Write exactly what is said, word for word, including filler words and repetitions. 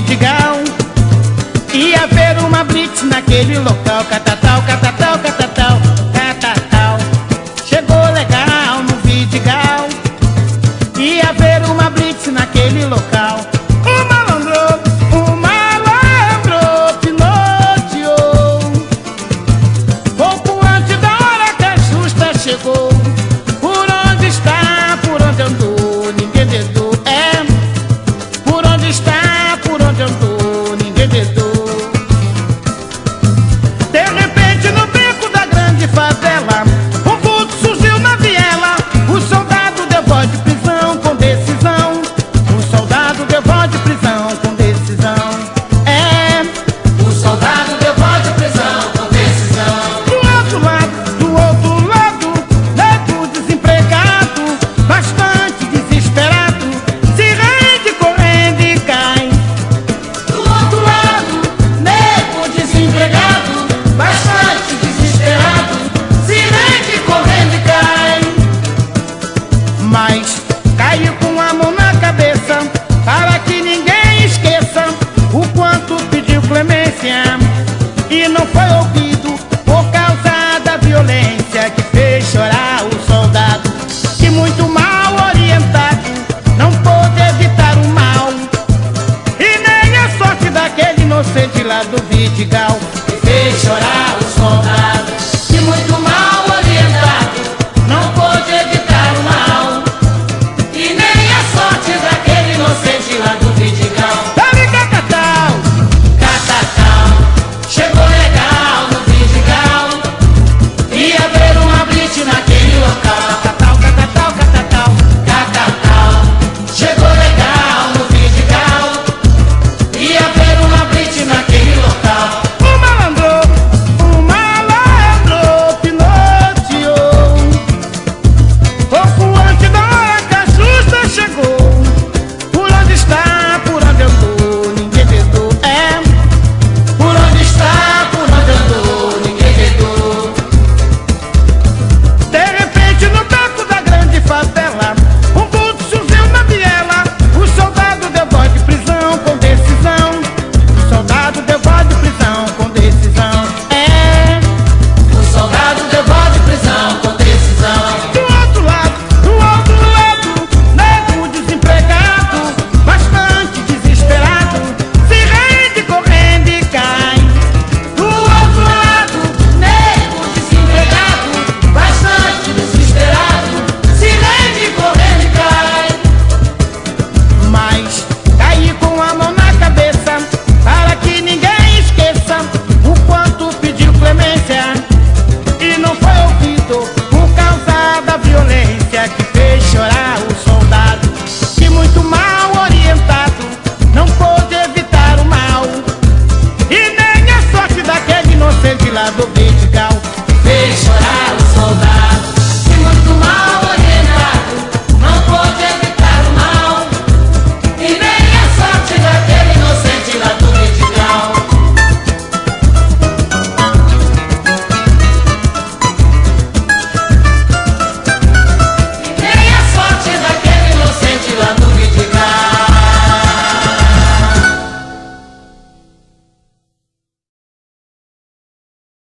Vidigal. Ia haver uma blitz naquele local. Catatal, catatal, catatal, catatal. Chegou legal no Vidigal. Ia haver uma blitz naquele local. O malandro, o malandro piloteou. Pouco antes da hora que a justa chegou. Por onde está, por onde andou, ninguém dedou. É, por onde está, por onde andou, ninguém dedou. De repente no beco da grande favela, um vulto surgiu na viela. O soldado deu voz de prisão com decisão. O soldado deu voz de prisão com decisão. É, O soldado deu voz de prisão com decisão. do outro lado, do outro lado, nego desempregado, bastante desesperado, se rende correndo e cai. Do outro lado, nego desempregado, bastante desesperado, se rende correndo e cai. Mas caiu com a mão na cabeça, para que ninguém esqueça o quanto pediu clemência. E não foi ouvido por causa da violência que fez chorar o soldado, que muito mal orientado não pôde evitar o mal. E nem a sorte daquele inocente lá do Vidigal Que fez chorar o soldado.